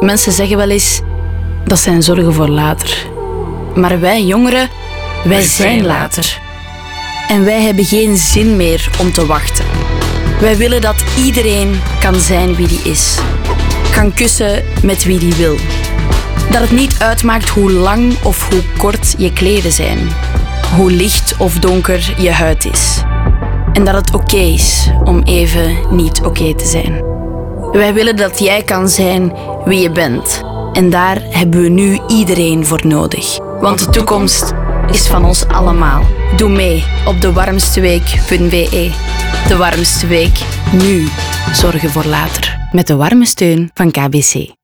Mensen zeggen wel eens, dat zijn zorgen voor later. Maar wij jongeren, wij zijn later. En wij hebben geen zin meer om te wachten. Wij willen dat iedereen kan zijn wie die is. Kan kussen met wie die wil. Dat het niet uitmaakt hoe lang of hoe kort je kleden zijn. Hoe licht of donker je huid is. En dat het oké is om even niet oké te zijn. Wij willen dat jij kan zijn wie je bent. En daar hebben we nu iedereen voor nodig. Want de toekomst is van ons allemaal. Doe mee op dewarmsteweek.be. De warmste week, nu. Zorgen voor later. Met de warme steun van KBC.